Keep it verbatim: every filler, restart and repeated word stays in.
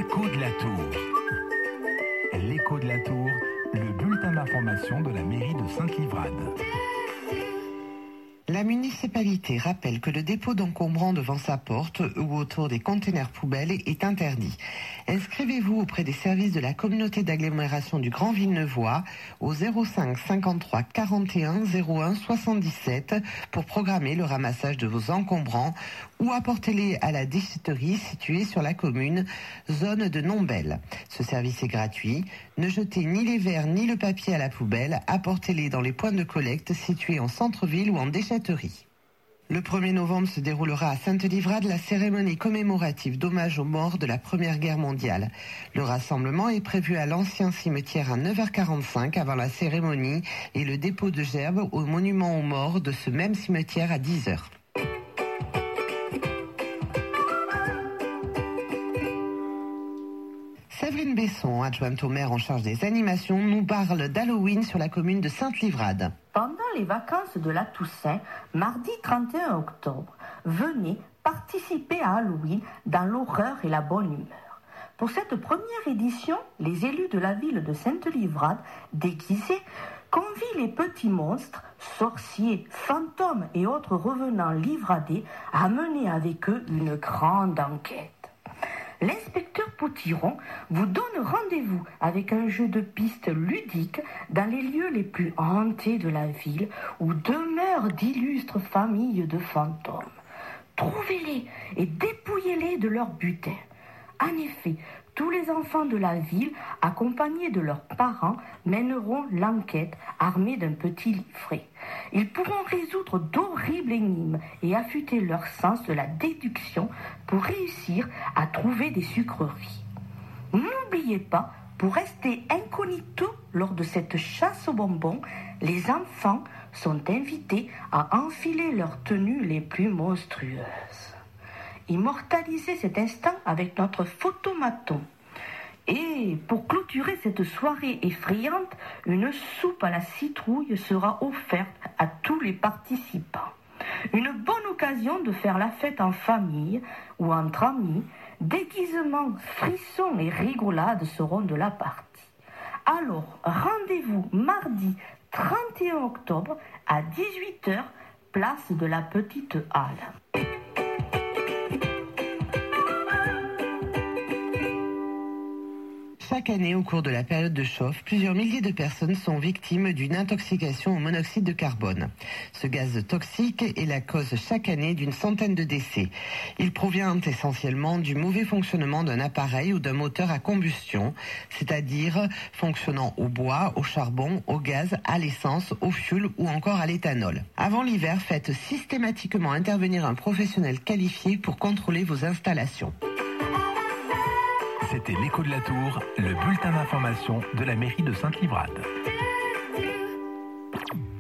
L'écho de la Tour. L'écho de la Tour, le bulletin d'information de la mairie de Sainte-Livrade. La municipalité rappelle que le dépôt d'encombrants devant sa porte ou autour des conteneurs poubelles est interdit. Inscrivez-vous auprès des services de la communauté d'agglomération du Grand Villeneuvois au zéro cinq cinquante-trois quarante et un zéro un soixante-dix-sept pour programmer le ramassage de vos encombrants ou apportez-les à la déchetterie située sur la commune, zone de Nombel. Ce service est gratuit. Ne jetez ni les verres ni le papier à la poubelle. Apportez-les dans les points de collecte situés en centre-ville ou en déchetterie. Le premier novembre se déroulera à Sainte-Livrade la cérémonie commémorative d'hommage aux morts de la Première Guerre mondiale. Le rassemblement est prévu à l'ancien cimetière à neuf heures quarante-cinq avant la cérémonie et le dépôt de gerbes au monument aux morts de ce même cimetière à dix heures. Séverine Besson, adjointe au maire en charge des animations, nous parle d'Halloween sur la commune de Sainte-Livrade. Pendant les vacances de la Toussaint, mardi trente et un octobre, venez participer à Halloween dans l'horreur et la bonne humeur. Pour cette première édition, les élus de la ville de Sainte-Livrade, déguisés, convient les petits monstres, sorciers, fantômes et autres revenants livradés à mener avec eux une grande enquête. L'inspecteur Potiron vous donne rendez-vous avec un jeu de pistes ludique dans les lieux les plus hantés de la ville où demeurent d'illustres familles de fantômes. Trouvez-les et dépouillez-les de leur butin. En effet, tous les enfants de la ville, accompagnés de leurs parents, mèneront l'enquête armés d'un petit livret. Ils pourront résoudre d'horribles énigmes et affûter leur sens de la déduction pour réussir à trouver des sucreries. N'oubliez pas, pour rester incognito lors de cette chasse aux bonbons, les enfants sont invités à enfiler leurs tenues les plus monstrueuses. Immortalisez cet instant avec notre photomaton. Et pour clôturer cette soirée effrayante, une soupe à la citrouille sera offerte à tous les participants. Une bonne occasion de faire la fête en famille ou entre amis. Déguisements, frissons et rigolades seront de la partie. Alors, rendez-vous mardi trente et un octobre à dix-huit heures, place de la Petite Halle. Chaque année, au cours de la période de chauffe, plusieurs milliers de personnes sont victimes d'une intoxication au monoxyde de carbone. Ce gaz toxique est la cause chaque année d'une centaine de décès. Il provient essentiellement du mauvais fonctionnement d'un appareil ou d'un moteur à combustion, c'est-à-dire fonctionnant au bois, au charbon, au gaz, à l'essence, au fioul ou encore à l'éthanol. Avant l'hiver, faites systématiquement intervenir un professionnel qualifié pour contrôler vos installations. C'était l'écho de la Tour, le bulletin d'information de la mairie de Sainte-Livrade.